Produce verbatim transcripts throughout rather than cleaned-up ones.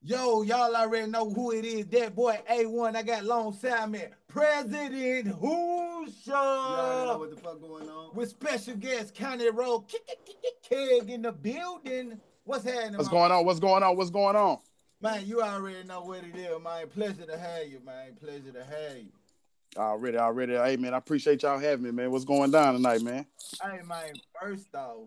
Yo, y'all already know who it is. That boy A one. I got alongside me President You already know Hoosha what the fuck going on. with special guest County Road Keg in the building. What's happening, What's my going on? What's going on? What's going on? man? You already know what it is, man. Pleasure to have you, man. Pleasure to have you. Already, already. Hey, man, I appreciate y'all having me, man. What's going down tonight, man? Hey, man. First off,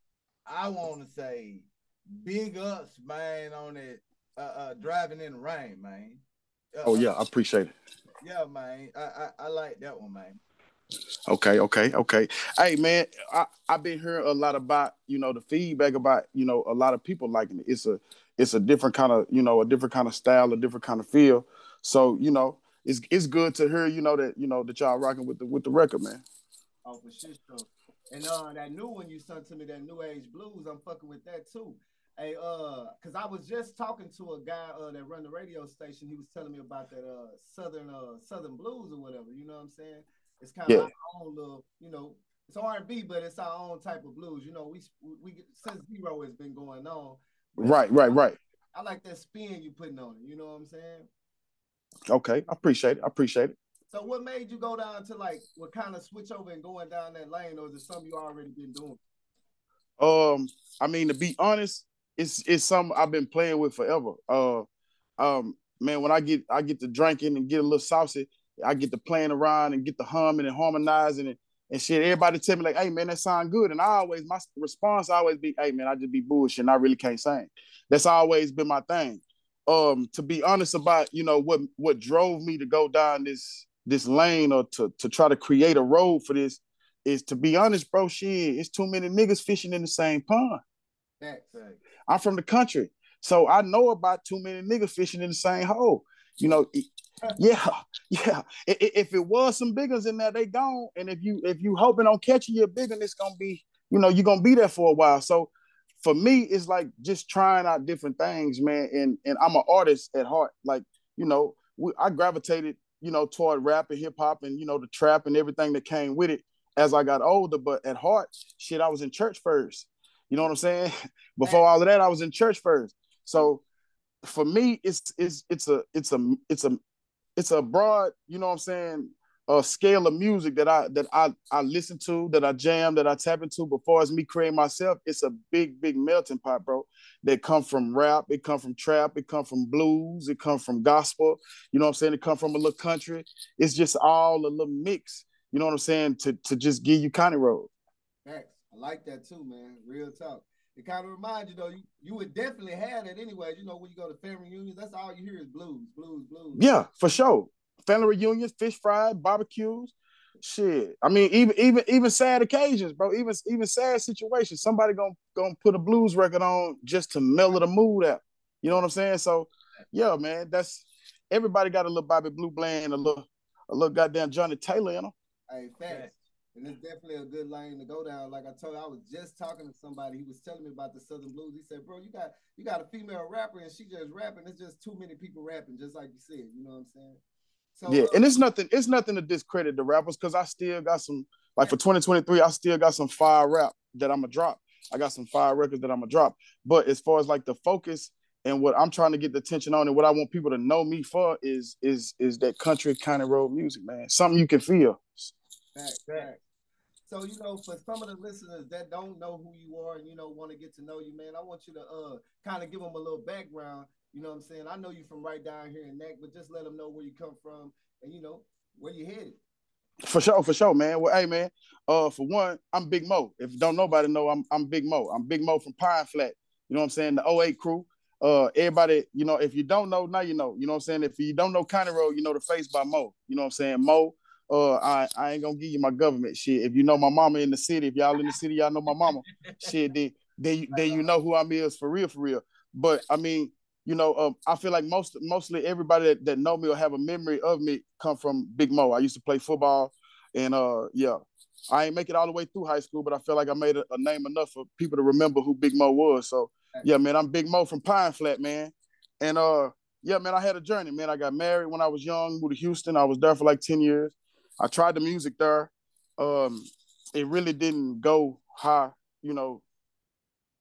I want to say big ups, man, on it. Uh, uh, driving in the rain, man. Uh, Oh, uh, yeah, I appreciate it. yeah, man. I, I I like that one, man. Okay, okay, okay. Hey, man, I, I've been hearing a lot about, you know, the feedback about, you know, a lot of people liking it. It's a it's a different kind of, you know, a different kind of style, a different kind of feel. So, you know, it's it's good to hear, you know, that, you know, that y'all rocking with the with the record, man. Oh, for sure. So, and uh, that new one you sent to me, that New Age Blues, I'm fucking with that too. Hey, uh, cause I was just talking to a guy uh that run the radio station. He was telling me about that uh Southern uh Southern blues or whatever. You know what I'm saying? It's kind of Yeah. our own little, you know, it's R and B, but it's our own type of blues. You know, we we since zero has been going on, but Right, right, right. I like that spin you putting on it. You know what I'm saying? Okay. I appreciate it. I appreciate it. So what made you go down to like what kind of switch over and going down that lane, or is it something you already been doing? Um, I mean, to be honest, it's it's something I've been playing with forever. Uh, um, man, when I get I get to drinking and get a little saucy, I get to playing around and get to humming and harmonizing and, and shit. Everybody tell me like, "Hey, man, that sound good," and I always my response always be, "Hey, man, I just be bullshit. And I really can't sing." That's always been my thing. Um, to be honest about you know what what drove me to go down this this lane or to to try to create a road for this is to be honest, bro. Shit, it's too many niggas fishing in the same pond. Facts. Right. I'm from the country, so I know about too many niggas fishing in the same hole. You know, yeah, yeah. If it was some big ones in there, they gone. And if you if you hoping on catching your big one, it's gonna be, you know, you're gonna be there for a while. So for me, it's like just trying out different things, man. And and I'm an artist at heart. Like, you know, we, I gravitated, you know, toward rap and hip hop and you know the trap and everything that came with it as I got older. But at heart, shit, I was in church first. You know what I'm saying? Before all of that, I was in church first. So for me, it's it's it's a it's a it's a it's a broad, you know what I'm saying, a scale of music that I that I I listen to, that I jam, that I tap into. Before as me creating myself, it's a big, big melting pot, bro. That come from rap, it come from trap, it come from blues, it come from gospel. You know what I'm saying? It come from a little country. It's just all a little mix. You know what I'm saying? To to just give you County Road. Facts. I like that too, man. Real talk. It kind of reminds you though, you, you would definitely have that anyway. You know, when you go to family reunions, that's all you hear is blues, blues, blues. Yeah, for sure. Family reunions, fish fries, barbecues, shit. I mean, even even even sad occasions, bro. Even even sad situations. Somebody gonna gonna put a blues record on just to mellow the mood out. You know what I'm saying? So, yeah, man. That's everybody got a little Bobby Blue Bland, a little a little goddamn Johnny Taylor in them. Hey, facts. And it's definitely a good lane to go down. Like I told you, I was just talking to somebody. He was telling me about the Southern Blues. He said, "Bro, you got you got a female rapper, and she just rapping. It's just too many people rapping, just like you said. You know what I'm saying?" So, Yeah, uh, and it's nothing. It's nothing to discredit the rappers because I still got some. Like yeah, for twenty twenty-three, I still got some fire rap that I'm gonna drop. I got some fire records that I'm gonna drop. But as far as like the focus and what I'm trying to get the attention on and what I want people to know me for is is is that country kind of road music, man. Something you can feel. facts, Right. facts. So, you know, for some of the listeners that don't know who you are and, you know, want to get to know you, man, I want you to uh kind of give them a little background. You know what I'm saying? I know you from right down here in Neck, but just let them know where you come from and, you know, where you headed. For sure, for sure, man. Well, hey, man. Uh, for one, I'm Big Mo. If don't nobody know, I'm I'm Big Mo. I'm Big Mo from Pine Flat. You know what I'm saying? The oh 08 crew. Uh, everybody, you know, if you don't know, now you know. You know what I'm saying? If you don't know County Road, you know the face by Mo. You know what I'm saying? Mo. Uh, I, I ain't gonna give you my government shit. If you know my mama in the city, if y'all in the city, y'all know my mama. Shit, then then, then you know who I'm is for real, for real. But I mean, you know, um, I feel like most mostly everybody that, that know me or have a memory of me come from Big Mo. I used to play football, and uh, yeah, I ain't make it all the way through high school, but I feel like I made a, a name enough for people to remember who Big Mo was. So yeah, man, I'm Big Mo from Pine Flat, man, and uh, yeah, man, I had a journey, man. I got married when I was young, moved to Houston. I was there for like ten years. I tried the music there. Um, it really didn't go high, you know,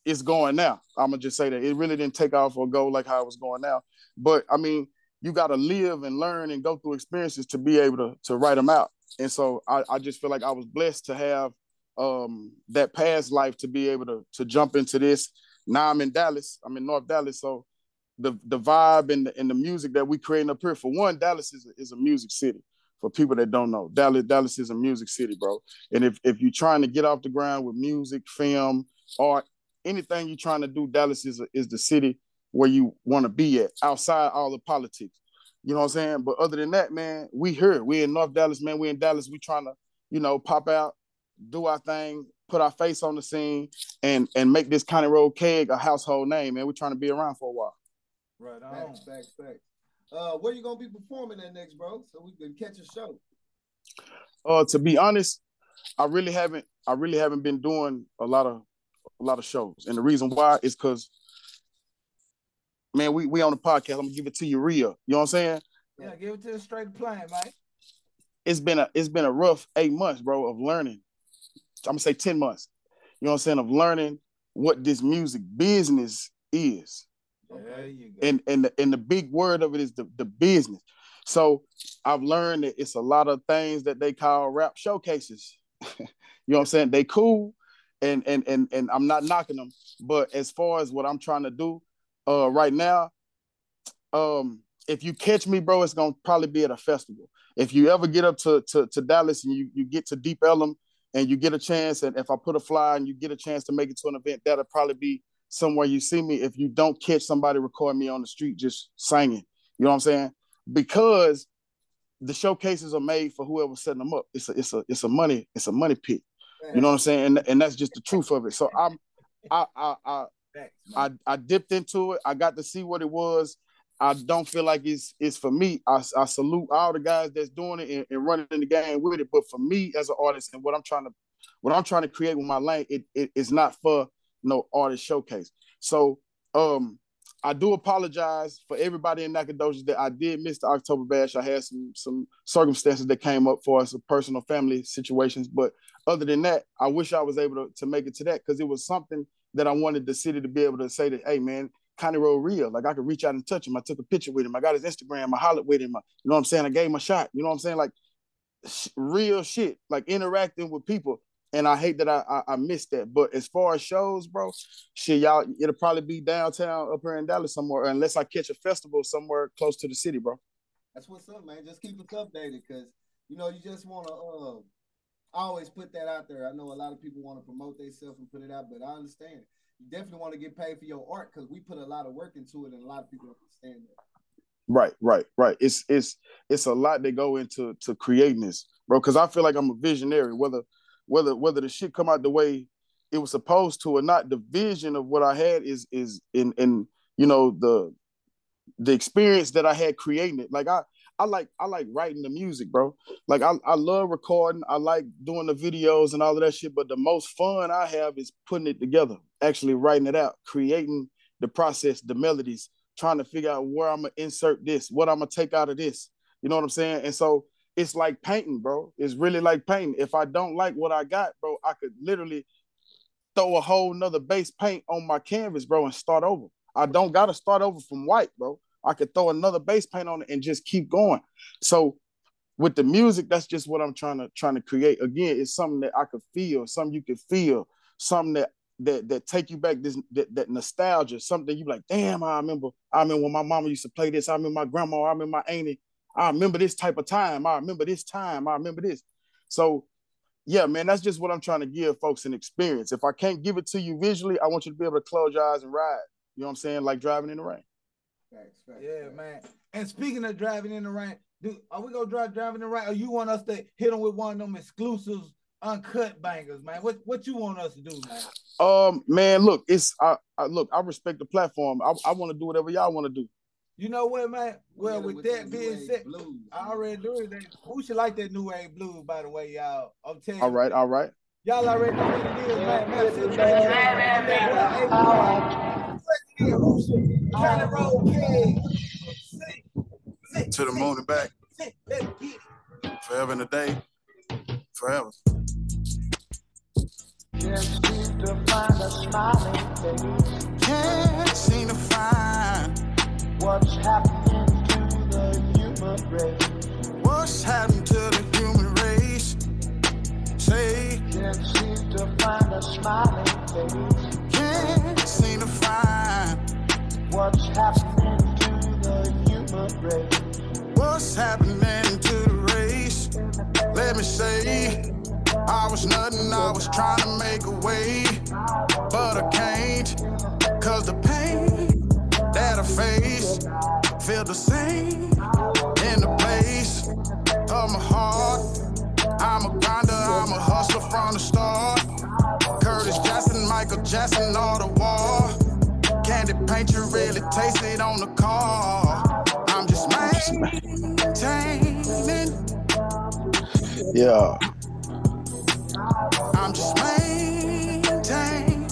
it's going now. I'm gonna just say that it really didn't take off or go like how it was going now. But I mean, you got to live and learn and go through experiences to be able to to write them out. And so I, I just feel like I was blessed to have um, that past life to be able to to jump into this. Now I'm in Dallas. I'm in North Dallas. So the the vibe and the, and the music that we creating up here. For one, Dallas is a, is a music city. For people that don't know, Dallas Dallas is a music city, bro. And if if you're trying to get off the ground with music, film, art, anything you're trying to do, Dallas is a, is the city where you want to be at, outside all the politics. You know what I'm saying? But other than that, man, we here. We in North Dallas, man. We in Dallas. We trying to, you know, pop out, do our thing, put our face on the scene, and and make this County Road Keg a household name, man. We're trying to be around for a while. Right on. Facts, facts, facts. Uh, where you gonna be performing at next, bro? So we can catch a show. Uh, to be honest, I really haven't. I really haven't been doing a lot of a lot of shows, and the reason why is because, man, we we on the podcast. I'm gonna give it to you real. You know what I'm saying? Yeah, give it to the straight plane, Mike. It's been a it's been a rough eight months, bro, of learning. I'm gonna say ten months. You know what I'm saying? Of learning what this music business is. There you go. And and the, and the big word of it is the, the business. So I've learned that it's a lot of things that they call rap showcases. You know what I'm saying? They cool, and and and and I'm not knocking them. But as far as what I'm trying to do, uh, right now, um, if you catch me, bro, it's gonna probably be at a festival. If you ever get up to to, to Dallas and you you get to Deep Ellum and you get a chance, and if I put a flyer and you get a chance to make it to an event, that'll probably be somewhere you see me. If you don't catch somebody record me on the street just singing, you know what I'm saying? Because the showcases are made for whoever's setting them up. It's a it's a it's a money it's a money pit. You know what I'm saying? And and that's just the truth of it. So I'm I I I I, I dipped into it. I got to see what it was. I don't feel like it's it's for me. I, I salute all the guys that's doing it and, and running the game with it. But for me as an artist and what I'm trying to what I'm trying to create with my lane, it, it it's not for no artist showcase. So um I do apologize for everybody in Nacogdoches that I did miss the October Bash. I had some some circumstances that came up for us, some personal family situations. But other than that, I wish I was able to, to make it to that, because it was something that I wanted the city to be able to say that, hey, man, County Road real. Like, I could reach out and touch him. I took a picture with him. I got his Instagram. I hollered with him. I, you know what I'm saying? I gave him a shot. You know what I'm saying? Like, sh- real shit, like interacting with people. And I hate that I, I I missed that. But as far as shows, bro, shit, y'all, it'll probably be downtown up here in Dallas somewhere, unless I catch a festival somewhere close to the city, bro. That's what's up, man. Just keep us updated, because, you know, you just want to uh, always put that out there. I know a lot of people want to promote themselves and put it out, but I understand. You definitely want to get paid for your art, because we put a lot of work into it, and a lot of people understand that. Right, right, right. It's it's it's a lot that go into to creating this, bro. Because I feel like I'm a visionary, whether whether whether the shit come out the way it was supposed to or not. The vision of what I had is is in in you know the the experience that I had creating it. Like I I like I like writing the music, bro. Like I I love recording. I like doing the videos and all of that shit. But the most fun I have is putting it together, actually writing it out, creating the process, the melodies, trying to figure out where I'm gonna insert this, what I'm gonna take out of this. You know what I'm saying? And so it's like painting, bro. It's really like painting. If I don't like what I got, bro, I could literally throw a whole nother base paint on my canvas, bro, and start over. I don't gotta start over from white, bro. I could throw another base paint on it and just keep going. So with the music, that's just what I'm trying to trying to create. Again, it's something that I could feel, something you could feel, something that that that take you back, this that, that nostalgia, something you like, damn, I remember, I remember when my mama used to play this, I remember my grandma, I remember my auntie, I remember this type of time, I remember this time, I remember this. So yeah, man, that's just what I'm trying to give folks an experience. If I can't give it to you visually, I want you to be able to close your eyes and ride. You know what I'm saying? Like driving in the rain. Facts, facts, Yeah, facts. man. And speaking of driving in the rain, do, are we gonna drive driving in the rain, or you want us to hit them with one of them exclusives, uncut bangers, man? What what you want us to do, man? Um, man, look, it's I, I look, I respect the platform. I, I want to do whatever y'all want to do. You know what, man? Well, Yeah, with, with that that being new age said, blues, I man. already do it. Who should like that new age blues, by the way, y'all? I'm telling you. All right, all right. Y'all already know what it is, man. Man, sit back, I'm that boy, A one, President Hoosier, County Road King. Sit, To the moon and back. sit, let's get it. Forever and a day. Forever. Can't seem to find a smiling face. Can't seem to find what's happening to the human race. What's happened to the human race? Say, can't seem to find a smiling face. Can't seem to find what's happening to the human race. What's happening to the race? Let me say, I was nothing, I was trying to make a way, but I can't, cause the pain that I face feel the same in the place of my heart. I'm a grinder, I'm a hustler from the start. Curtis Jackson, Michael Jackson, all the war. Candy paint, you really taste it on the car. I'm just maintaining. Yeah. I'm just maintaining.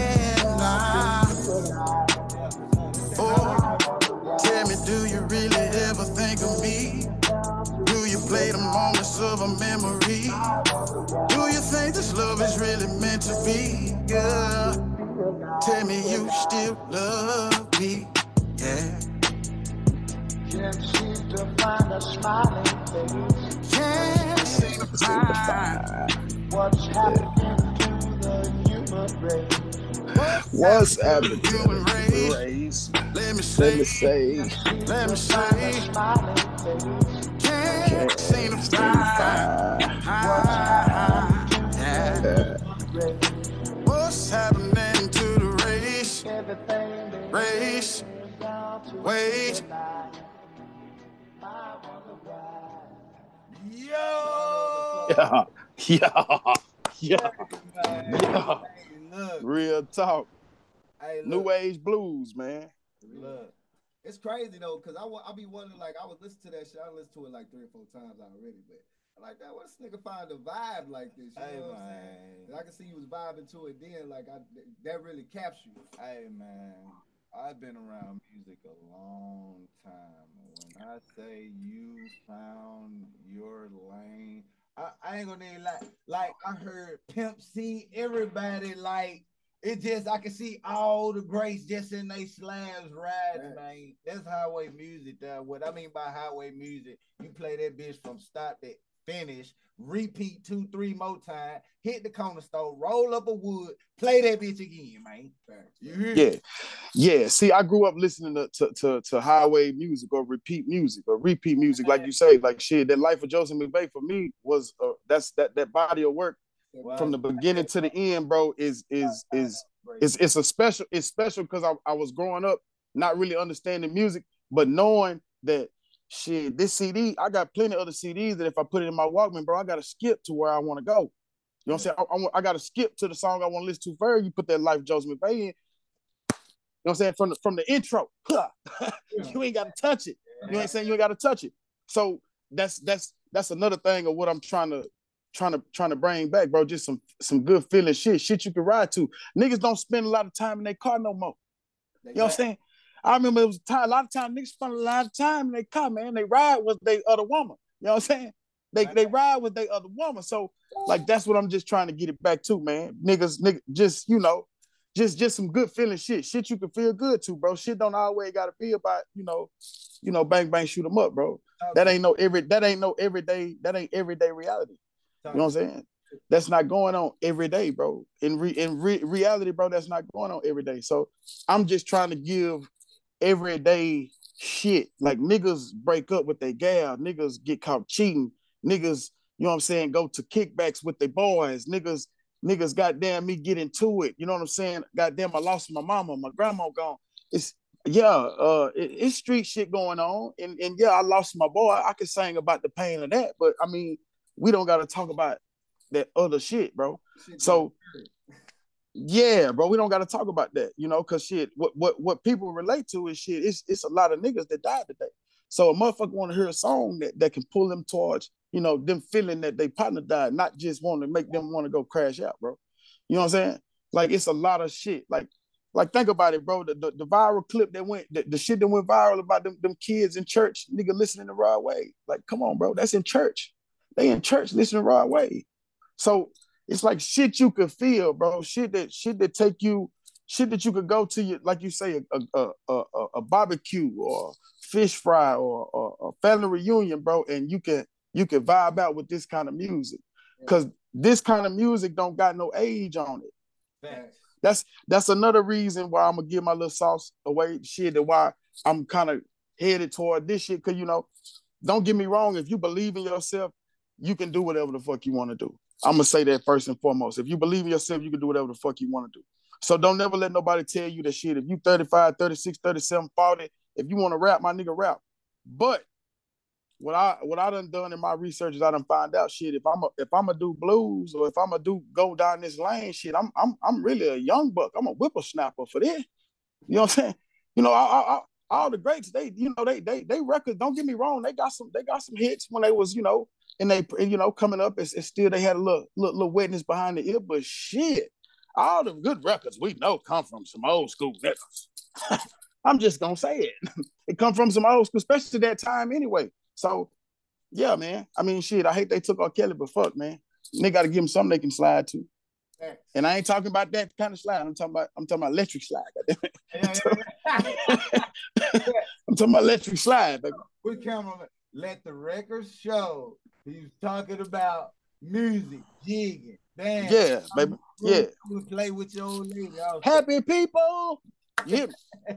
Oh, tell me, do you really ever think of me? Do you play the moments of a memory? Do you think this love is really meant to be? Yeah. Tell me you still love me. Yeah. Can't seem to find a smiling face. Can't seem to find what's happening to the human race. What's happening to the human race? Let me say, let me say, let me say. Can't seem to find what's happening to the race? Race, wait. Yo! Yeah, yeah, yeah, Hey, yeah. look. Real talk. Hey, look. New age blues, man. Look. It's crazy though, cause I I be wondering, like, I would listen to that shit. I listened to it like three or four times already, but I like that. What this nigga find a vibe like this? You Hey, know what I'm man. saying? I can see you was vibing to it then, like I that really captured you. Hey, man. I've been around music a long time. When I say you found your lane, I, I ain't gonna need like like I heard Pimp C, everybody like it just I can see all the greats just in they slabs riding, man. That's highway music. That what I mean by highway music, you play that bitch from start to finish, repeat two, three more times, hit the corner store, roll up a wood, play that bitch again, man. You hear? Yeah, yeah. See, I grew up listening to, to to to highway music or repeat music or repeat music, like you say, like shit. That Life of Joseph McVeigh for me was uh, that's that that body of work wow. from the beginning to the end, bro. Is is is it's it's a special. It's special because I I was growing up not really understanding music, but knowing that shit, this C D, I got plenty of other C Ds that if I put it in my Walkman, bro, I got to skip to where I want to go. You know what I'm saying? I, I, I got to skip to the song I want to listen to first. You put that Life of Joseph McVeigh in. You know what I'm saying? From the from the intro, you ain't got to touch it. You ain't saying you ain't got to touch it. So that's that's that's another thing of what I'm trying to trying to trying to bring back, bro. Just some some good feeling shit, shit you can ride to. Niggas don't spend a lot of time in their car no more. You know what I'm saying? I remember it was a, time, a lot of time niggas spend a lot of time in their car, man. They ride with their other woman. You know what I'm saying? They they ride with their other woman. So like that's what I'm just trying to get it back to, man. Niggas, niggas, just you know, just just some good feeling shit. Shit you can feel good to, bro. Shit don't always gotta be about, you know, you know, bang bang shoot them up, bro. That ain't no every that ain't no everyday, that ain't everyday reality. You know what I'm saying? That's not going on every day, bro. In re, in re, reality, bro, that's not going on every day. So I'm just trying to give everyday shit. Like niggas break up with their gal, niggas get caught cheating, niggas, you know what I'm saying, go to kickbacks with their boys, niggas, niggas goddamn me get into it. You know what I'm saying? Goddamn, I lost my mama, my grandma gone. It's yeah, uh, it, it's street shit going on. And and yeah, I lost my boy. I could sing about the pain of that, but I mean, we don't gotta talk about that other shit, bro. So yeah, bro, we don't got to talk about that, you know, because shit, what what what people relate to is shit. It's it's a lot of niggas that died today. So a motherfucker want to hear a song that, that can pull them towards, you know, them feeling that their partner died, not just want to make them want to go crash out, bro. You know what I'm saying? Like it's a lot of shit. Like, like think about it, bro. The the, the viral clip that went, the, the shit that went viral about them them kids in church, nigga listening to Rod Wave. Like, come on, bro, that's in church. They in church listening to Rod Wave. So it's like shit you could feel, bro. Shit that shit that take you, shit that you could go to your, like you say, a a a, a, a barbecue or fish fry or, or a family reunion, bro, and you can you can vibe out with this kind of music. Cause this kind of music don't got no age on it. Thanks. That's that's another reason why I'm gonna give my little sauce away. Shit, that why I'm kind of headed toward this shit. Cause you know, don't get me wrong. If you believe in yourself, you can do whatever the fuck you want to do. I'm gonna say that first and foremost. If you believe in yourself, you can do whatever the fuck you want to do. So don't never let nobody tell you that shit. If you thirty-five, thirty-six, thirty-seven, forty, if you want to rap, my nigga rap. But what I what I done done in my research is I done find out shit. If I'm a, if I'm gonna do blues or if I'm gonna do go down this lane, shit, I'm I'm I'm really a young buck. I'm a whippersnapper for this. You know what I'm saying? You know, I, I, I, all the greats, they you know they they they records. Don't get me wrong, they got some they got some hits when they was you know and they you know coming up. It's, it's still they had a little, little little wetness behind the ear, but shit, all the good records we know come from some old school niggas. I'm just gonna say it. It come from some old school, especially that time anyway. So, yeah, man. I mean, shit, I hate they took R. Kelly, but fuck, man. They got to give them something they can slide to. Thanks. And I ain't talking about that kind of slide. I'm talking about I'm talking about electric slide. Yeah, yeah, yeah. I'm talking about electric slide, baby. We camera let the record show he's talking about music, jigging, dance. Yeah, baby. Yeah. You play with your old lady. Happy people. Yeah.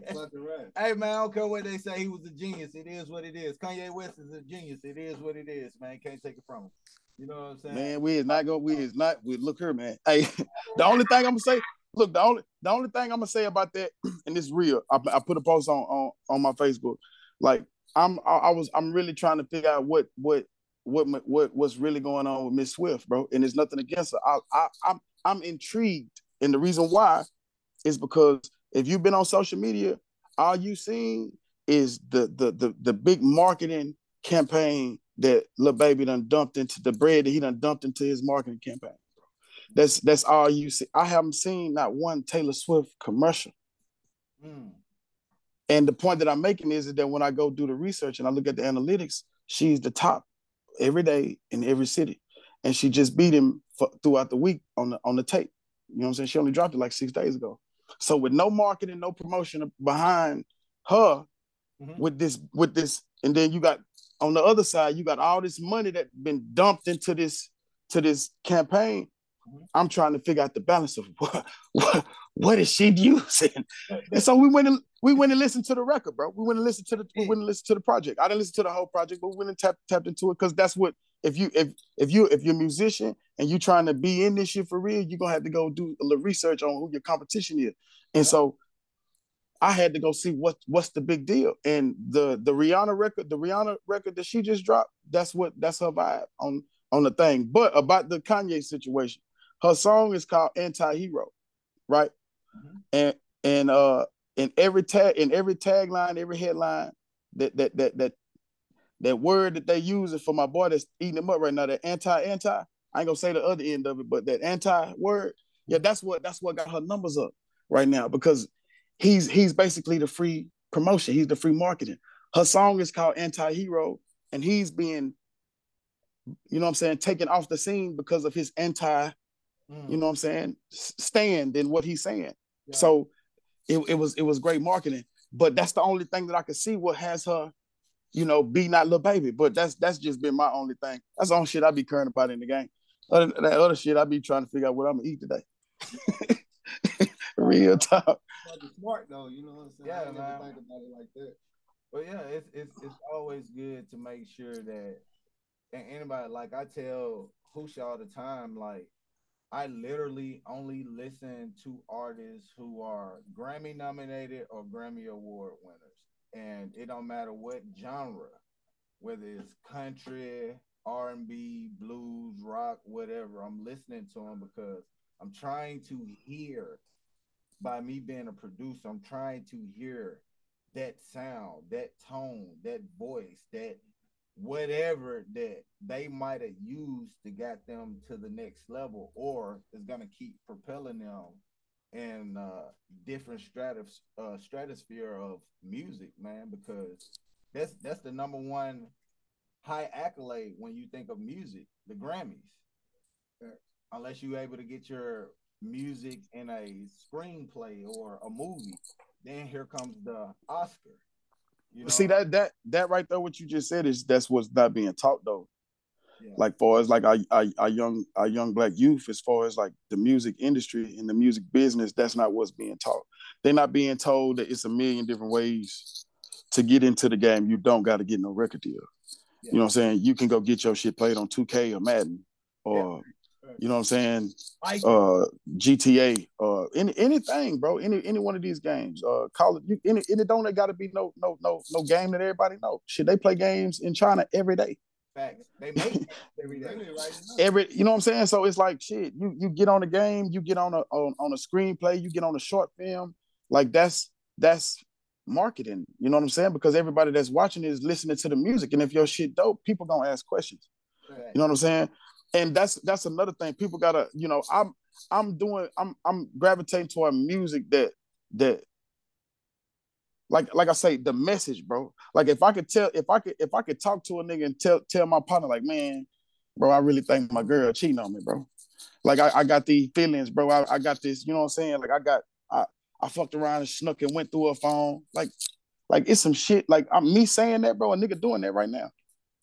Hey man, I don't care what they say. He was a genius. It is what it is. Kanye West is a genius. It is what it is, man. Can't take it from him. You know what I'm saying? Man, we is not going. We is not. We look here, man. Hey, the only thing I'm gonna say. Look, the only the only thing I'm gonna say about that, and it's real. I, I put a post on, on on my Facebook. Like I'm, I, I was, I'm really trying to figure out what what what what what's really going on with Miss Swift, bro. And there's nothing against her. I, I I'm I'm intrigued, and the reason why is because if you've been on social media, all you seen is the the the the big marketing campaign that Lil Baby done dumped into the bread that he done dumped into his marketing campaign. That's that's all you see. I haven't seen not one Taylor Swift commercial. Mm. And the point that I'm making is that when I go do the research and I look at the analytics, she's the top every day in every city, and she just beat him for, throughout the week on the on the tape. You know what I'm saying? She only dropped it like six days ago. So with no marketing, no promotion behind her, mm-hmm. with this, with this, and then you got on the other side, you got all this money that been dumped into this to this campaign. Mm-hmm. I'm trying to figure out the balance of what what, what is she using. And so we went and we went and listened to the record, bro. We went and listened to the we went and listened to the project. I didn't listen to the whole project, but we went and tapped tapped into it because that's what if you if if you if you're a musician and you're trying to be in this shit for real, you're gonna have to go do a little research on who your competition is. And so I had to go see what what's the big deal. And the the Rihanna record, the Rihanna record that she just dropped, that's what that's her vibe on on the thing. But about the Kanye situation, her song is called Anti-Hero, right? Mm-hmm. And and uh in every tag in every tagline, every headline, that that that that that word that they use it for my boy that's eating him up right now, that anti anti. I ain't gonna say the other end of it, but that anti word, yeah, that's what that's what got her numbers up right now because he's he's basically the free promotion. He's the free marketing. Her song is called Anti-Hero, and he's being, you know what I'm saying, taken off the scene because of his anti, mm. you know what I'm saying, stand in what he's saying. Yeah. So it, it was it was great marketing. But that's the only thing that I could see what has her, you know, be not Lil Baby. But that's that's just been my only thing. That's the only shit I be caring about in the game. Other than that other shit, I be trying to figure out what I'm gonna eat today. Real talk. Smart though, you know what I'm saying? Yeah, I man. never think about it like that. But yeah, it's it's it's always good to make sure that, and anybody, like I tell Hoosh all the time, like I literally only listen to artists who are Grammy nominated or Grammy Award winners. And it don't matter what genre, whether it's country, R and B, blues, rock, whatever, I'm listening to them because I'm trying to hear, by me being a producer, I'm trying to hear that sound, that tone, that voice, that whatever that they might have used to get them to the next level, or is going to keep propelling them in uh, different stratus, uh, stratosphere of music, man, because that's that's the number one high accolade when you think of music, the Grammys. unless you're able to get your music in a screenplay or a movie. Then here comes the Oscar. You know, See that that that right there, what you just said is that's what's not being taught though. yeah, Like far as like our, our, our young our young black youth, as far as like the music industry and the music business, that's not what's being taught. They're not being told that it's a million different ways to get into the game. You don't got to get no record deal. yeah. You know what I'm saying? You can go get your shit played on two K or Madden or Yeah. you know what I'm saying? Like, Uh, G T A, uh, any anything, bro. Any any one of these games. Uh, call it. You, any, and it don't got to be no no no no game that everybody know. Shit, they play games in China every day. facts. They make every day. Right now. Every, you know what I'm saying? So it's like shit. You you get on a game, you get on a on, on a screenplay, you get on a short film. Like that's that's marketing. You know what I'm saying? Because everybody that's watching is listening to the music, and if your shit dope, people gonna ask questions. Facts. You know what I'm saying? And that's that's another thing. People gotta, you know, I'm I'm doing I'm I'm gravitating toward music that that like like I say, the message, bro. Like if I could tell, if I could if I could talk to a nigga and tell tell my partner, like, man, bro, I really think my girl cheating on me, bro. Like I, I got these feelings, bro. I, I got this, you know what I'm saying? Like I got I I fucked around and snuck and went through her phone. Like, like it's some shit. Like I'm me saying that, bro, a nigga doing that right now.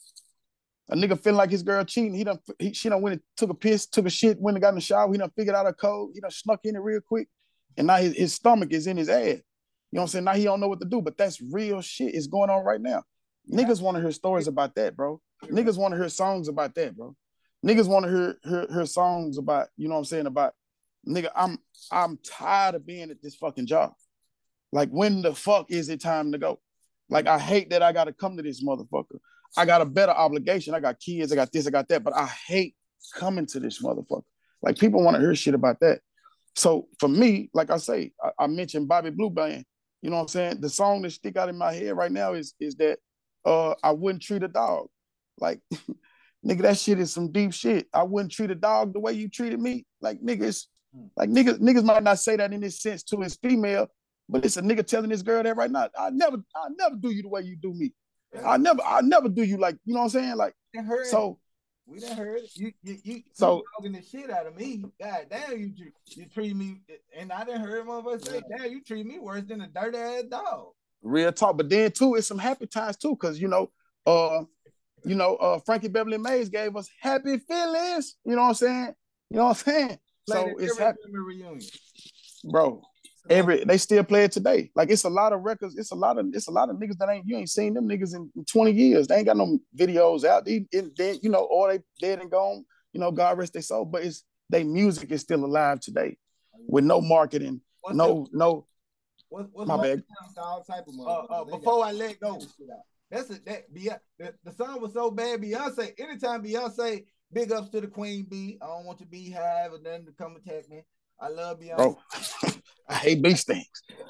A nigga feeling like his girl cheating. He done he, she done went and took a piss, took a shit, went and got in the shower. He done figured out her code. He done snuck in it real quick. And now his, his stomach is in his ass. You know what I'm saying? Now he don't know what to do, but that's real shit is going on right now. Yeah. Niggas want to hear stories about that, bro. Niggas want to hear songs about that, bro. Niggas want to hear, hear hear songs about, you know what I'm saying, about, nigga, I'm I'm tired of being at this fucking job. Like, when the fuck is it time to go? Like, I hate that I got to come to this motherfucker. I got a better obligation. I got kids, I got this, I got that, but I hate coming to this motherfucker. Like, people want to hear shit about that. So for me, like I say, I, I mentioned Bobby Blue Band. You know what I'm saying? The song that stick out in my head right now is is that uh, I wouldn't treat a dog. Like, nigga, that shit is some deep shit. I wouldn't treat a dog the way you treated me. Like, niggas, like niggas, niggas might not say that in this sense to his female, but it's a nigga telling this girl that right now. I never, I never do you the way you do me. I never, I never do you like, you know what I'm saying? Like, so we done heard it. You, you, you, so talking the shit out of me. God damn, you, you treat me, and I didn't heard motherfuckers say, damn, you treat me worse than a dirty ass dog. Real talk, but then too, it's some happy times too, cause you know, uh, you know, uh, Frankie Beverly Mays gave us happy feelings. You know what I'm saying? You know what I'm saying? So it's happy reunion, bro. Every they still play it today. Like, it's a lot of records. It's a lot of it's a lot of niggas that ain't you ain't seen them niggas in twenty years. They ain't got no videos out. They, they you know, or they dead and gone. You know, God rest their soul. But it's their music is still alive today, with no marketing, what's no the, no. What, what's my bad. All type of uh, uh, before I let go, that's a, that. Beyonce, the, the song was so bad. Beyonce. Anytime Beyonce, big ups to the Queen Bee. I don't want to be hive or nothing to come attack me. I love Beyonce. Bro, I hate these things.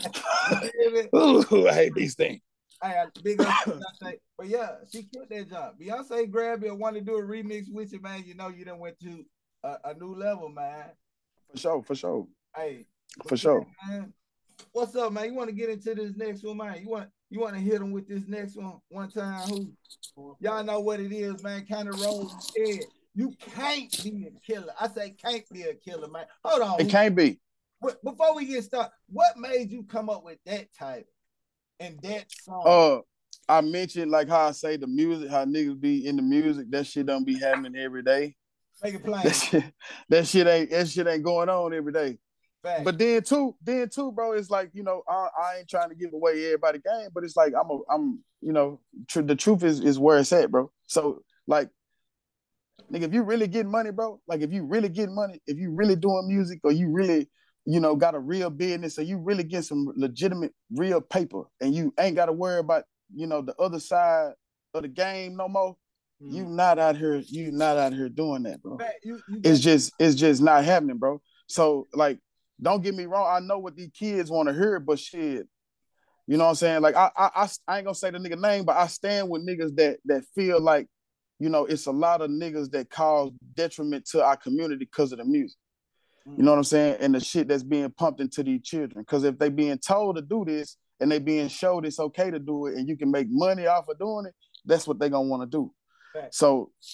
Ooh, I hate these things. I big up to Beyonce. But yeah, she killed that job. Beyonce grabbed you and wanted to do a remix with you, man. You know, you done went to a, a new level, man. For sure, for sure. Hey, for sure. Man, what's up, man? You want to get into this next one, man? You want you want to hit them with this next one one time? Who? Y'all know what it is, man. Kind of rolls head. You can't be a killer. I say can't be a killer, man. Hold on. It can't be. Before we get started, what made you come up with that title and that song? Uh, I mentioned, like how I say the music, how niggas be in the music, that shit don't be happening every day. Make it plain. That shit, that shit ain't that shit ain't going on every day. Fact. But then too, then too, bro, it's like, you know, I, I ain't trying to give away everybody game, but it's like I'm a, I'm, you know, tr- the truth is is where it's at, bro. So like, nigga, if you really getting money, bro, like if you really getting money, if you really doing music, or you really, you know, got a real business, or you really get some legitimate real paper, and you ain't got to worry about, you know, the other side of the game no more, mm. you not out here, you not out here doing that, bro. You, you it's just, it's just not happening, bro. So like, don't get me wrong, I know what these kids want to hear, but shit, you know what I'm saying? Like, I, I, I ain't gonna say the nigga name, but I stand with niggas that that feel like, you know, it's a lot of niggas that cause detriment to our community because of the music. You know what I'm saying? And the shit that's being pumped into these children. Because if they being told to do this and they being showed it's okay to do it and you can make money off of doing it, that's what they gonna want to do. Right. So,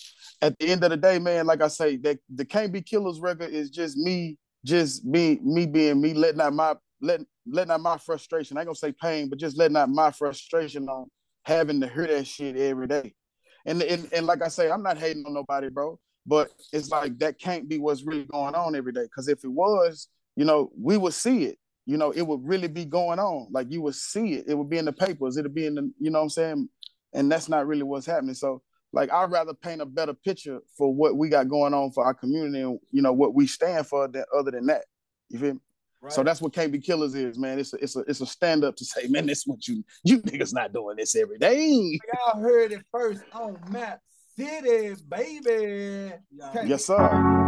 at the end of the day, man, like I say, that the Can't Be Killers record is just me, just me, me being me, letting out my letting letting out my frustration. I ain't gonna say pain, but just letting out my frustration on having to hear that shit every day. And and, and like I say, I'm not hating on nobody, bro. But it's like that can't be what's really going on every day. Because if it was, you know, we would see it. You know, it would really be going on. Like you would see it. It would be in the papers. It'd be in the, you know what I'm saying? And that's not really what's happening. So, like, I'd rather paint a better picture for what we got going on for our community and, you know, what we stand for than, other than that. You feel me? Right. So that's what Can't Be Killers is, man. It's a, it's a, it's a stand up to say, man, this what you, you niggas not doing this every day. Y'all heard it first on Map City, baby. Y'all yes, sir.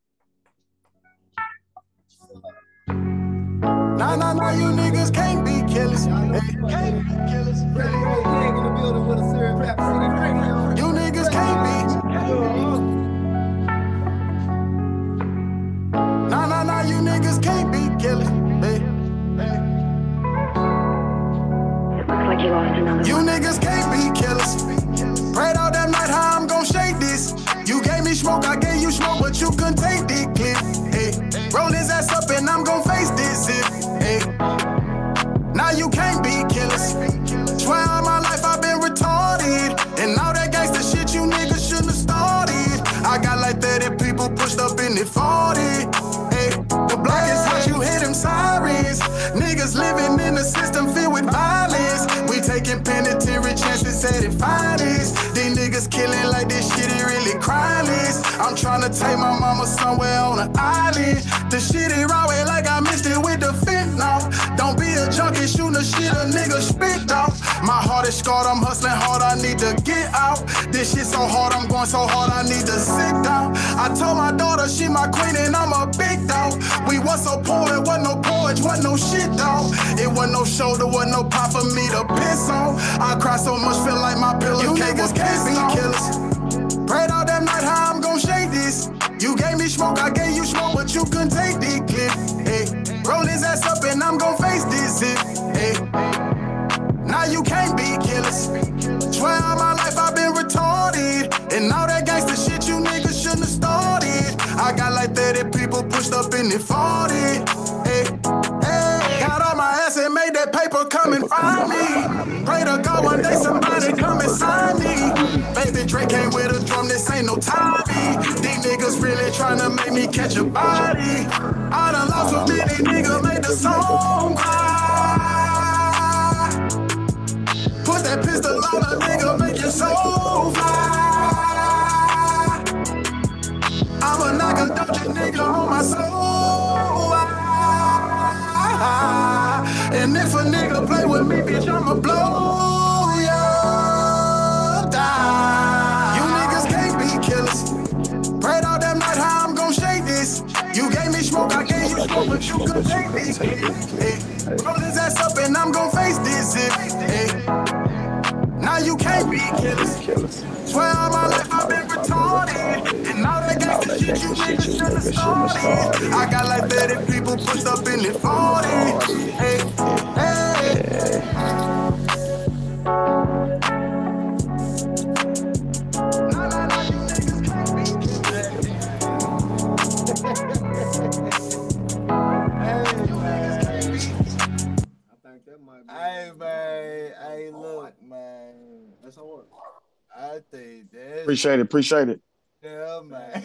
Nah, nah, nah, you niggas can't be killers. Hey, can't be killers. You niggas can't be. Nah, nah, nah, you niggas can't be killers. Hey, hey. Looks like you lost another You one. niggas can't be killers. Prayed all that night how I'm gon' shake this. You gave me smoke, I gave you smoke, but you couldn't take the clip. Hey, roll his ass up and I'm gon' face this shit. Hey, now you can't be killers. Swear all my life I've been retarded, and all that gangsta shit you niggas shouldn't have started. I got like thirty people pushed up in the forty. Hey, the block is hot, you hear them sirens. Niggas living in a system filled with violence. We taking penitentiary chances at it finest. These niggas killing like this shit is really cryless. I'm trying to take my mama somewhere on an island. The shit is raw like I missed it with the fentanyl. Don't be a junkie shooting the shit a nigga spit off. My heart is scarred, I'm hustling hard, I need to get out. This shit so hard, I'm going so hard, I need to sit down. I told my daughter she my queen and I'm a big dog. We was so poor, it wasn't no porridge, wasn't no shit dog. It wasn't no shoulder, wasn't no pop for me to piss on. I cry so much, feel like my pillow you niggas can't be killers. Prayed all that night how I'm gon' shake this. You gave me smoke, I gave you smoke, but you couldn't take the clip. Hey, roll his ass up and I'm gon' face this shit. Hey, now you can't be killers. Swear all my life I've been retarded, and all that gangsta shit you niggas shouldn't have started. I got like thirty people pushed up in the forty. Hey, hey, got on my ass and made that paper come and find me. Pray to God one day somebody come and sign me. Baby Drake came with a drum, this ain't no Tommy. These niggas really tryna make me catch a body. I done lost so many niggas, made the song cry. Put that pistol on a nigga, make your soul fly. I'ma knock a doja nigga on my soul. And if a nigga play with me, bitch, I'ma blow ya down. You niggas can't be killers. Prayed all that night how I'm gon' shake this. You gave me smoke, I gave you smoke, but you couldn't take me. Hey, roll his ass up and I'm gon' face this shit. Hey, now you can't be killers. Swear all my life I've been retarded, and all that gangsta shit you niggas shouldn't have started. I got like thirty people pushed up in the forty. Hey, hey. Nah, nah, nah, you niggas can't be killers. Hey, man. Hey, look, man. That's how it works. I think that's... Appreciate it, appreciate it. Yeah, man.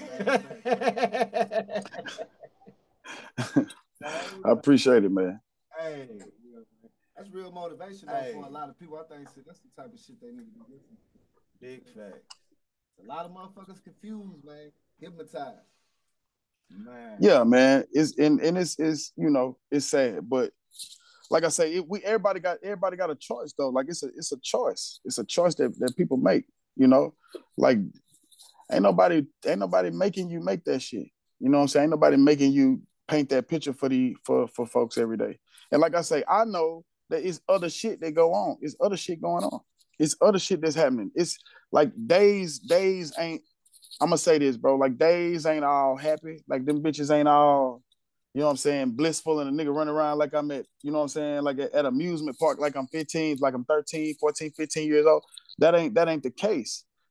I appreciate it, man. Hey, that's real motivation though, hey. For a lot of people. I think that's the type of shit they need to be listening to. Big fact. A lot of motherfuckers confused, man. Hypnotized. Man. Yeah, man. It's and, and it's it's you know, it's sad, but like I say, it, we everybody got everybody got a choice though. Like it's a it's a choice. It's a choice that, that people make, you know. Like ain't nobody ain't nobody making you make that shit. You know what I'm saying? Ain't nobody making you paint that picture for the for for folks every day. And like I say, I know that it's other shit that go on. It's other shit going on. It's other shit that's happening. It's like days, days ain't, I'm gonna say this, bro. Like days ain't all happy. Like them bitches ain't all, you know what I'm saying, blissful and a nigga running around like I'm at, you know what I'm saying, like at, at amusement park, like I'm fifteen, like I'm thirteen, fourteen, fifteen years old. That ain't that ain't the case.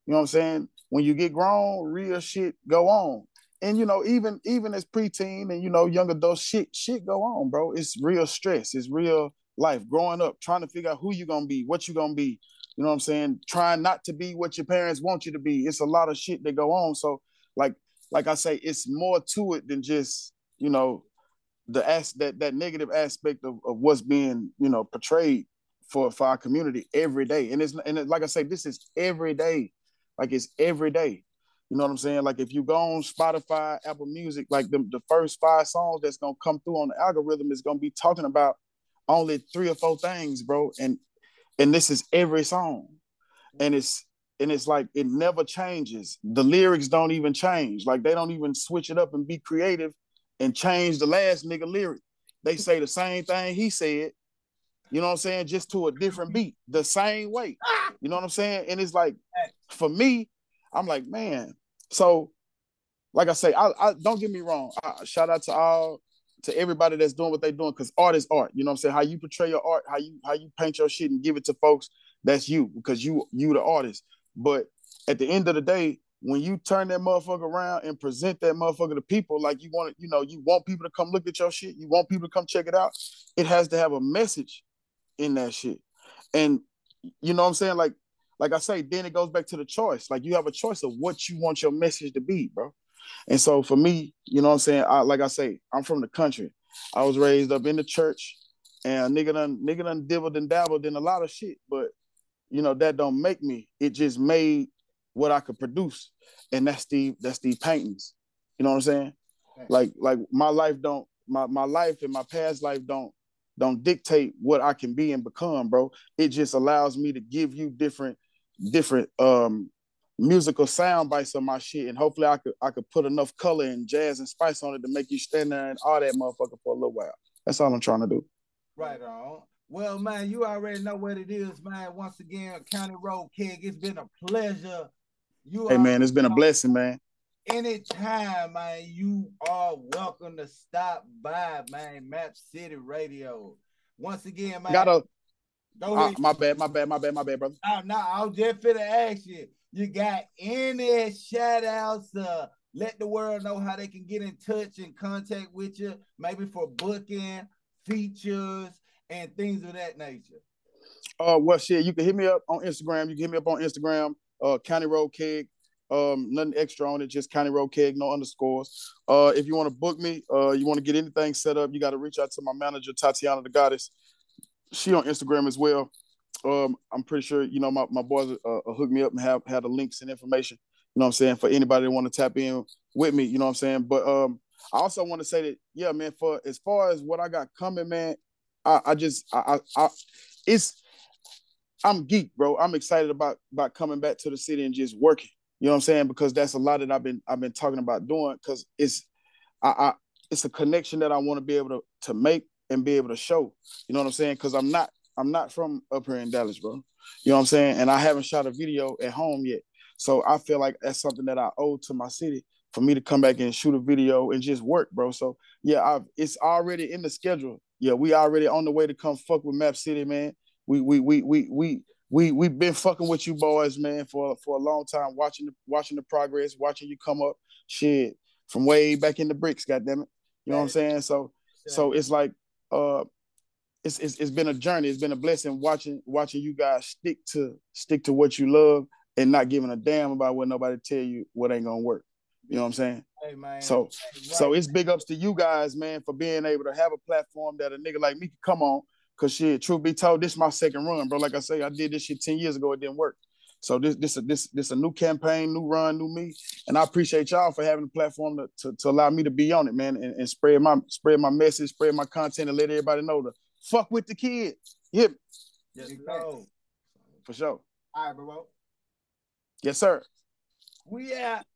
You know what I'm saying? When you get grown, real shit go on. And you know, even even as preteen and you know, young adult shit, shit go on, bro. It's real stress. It's real life. Growing up, trying to figure out who you gonna be, what you gonna be. You know what I'm saying? Trying not to be what your parents want you to be. It's a lot of shit that go on. So, like, like I say, it's more to it than just, you know, the as that that negative aspect of, of what's being, you know, portrayed for, for our community every day. And it's and it, like I say, this is every day. Like it's every day. You know what I'm saying? Like if you go on Spotify, Apple Music, like the, the first five songs that's gonna come through on the algorithm is gonna be talking about only three or four things, bro. And and this is every song. And it's and it's like it never changes. The lyrics don't even change. Like they don't even switch it up and be creative and change the last nigga lyric. They say the same thing he said, you know what I'm saying, just to a different beat, the same way. You know what I'm saying? And it's like, for me, I'm like, man. So, like I say, I, I don't get me wrong. I, shout out to all, to everybody that's doing what they're doing, because art is art. You know what I'm saying? How you portray your art, how you how you paint your shit and give it to folks, that's you, because you you the artist. But at the end of the day, when you turn that motherfucker around and present that motherfucker to people, like you want, you know, you want people to come look at your shit, you want people to come check it out, it has to have a message in that shit. And you know what I'm saying? Like, like I say, then it goes back to the choice. Like you have a choice of what you want your message to be, bro. And so for me, you know what I'm saying? I, like I say, I'm from the country. I was raised up in the church, and nigga done, nigga done dibbled and dabbled in a lot of shit, but you know, that don't make me. It just made what I could produce. And that's the that's the paintings. You know what I'm saying? Like, like my life don't, my my life and my past life don't don't dictate what I can be and become, bro. It just allows me to give you different, different um musical sound bites of my shit. And hopefully I could I could put enough color and jazz and spice on it to make you stand there and all that motherfucker for a little while. That's all I'm trying to do. Right on. Well, man, you already know what it is, man. Once again, County Road King, it's been a pleasure. You Hey, are, man, it's been a blessing, man. Anytime, man, you are welcome to stop by, man. Map City Radio. Once again, man. Got a. Go Uh, ahead. my bad, my bad, my bad, my bad, brother. Oh, no, I was just finna ask you. You got any shout outs? Uh, let the world know how they can get in touch and contact with you, maybe for booking, features, and things of that nature. Uh, well, shit, you can hit me up on Instagram. You can hit me up on Instagram, uh, County Road Keg. Um, nothing extra on it, just County Road Keg, no underscores. Uh, if you want to book me, uh, you want to get anything set up, you got to reach out to my manager, Tatiana the Goddess. She on Instagram as well. Um, I'm pretty sure, you know, my, my boys uh, uh, hook me up and have, have the links and information, you know what I'm saying, for anybody that want to tap in with me, you know what I'm saying? But um, I also want to say that, yeah, man, for as far as what I got coming, man, I, I just, I, I, I, it's, I'm geek, bro. I'm excited about, about coming back to the city and just working, you know what I'm saying? Because that's a lot that I've been, I've been talking about doing, because it's, I, I, it's a connection that I want to be able to, to make and be able to show, you know what I'm saying? Because I'm not, I'm not from up here in Dallas, bro. You know what I'm saying? And I haven't shot a video at home yet. So I feel like that's something that I owe to my city, for me to come back and shoot a video and just work, bro. So yeah, I've, it's already in the schedule. Yeah, we already on the way to come fuck with Map City, man. We we we we we we we've been fucking with you boys, man, for for a long time, watching the watching the progress, watching you come up, shit, from way back in the bricks, goddammit. You know what I'm saying? So so it's like uh It's, it's it's been a journey. It's been a blessing watching watching you guys stick to stick to what you love and not giving a damn about what nobody tell you what ain't gonna work. You know what I'm saying? Hey, man. So hey, right. so it's big ups to you guys, man, for being able to have a platform that a nigga like me can come on. Cause shit, truth be told, this is my second run, bro. Like I say, I did this shit ten years ago. It didn't work. So this this this this a new campaign, new run, new me, and I appreciate y'all for having a platform to, to, to allow me to be on it, man, and, and spread my spread my message, spread my content, and let everybody know to fuck with the kids. Yeah. Yes, no. For sure. All right, bro. Yes, sir. We out.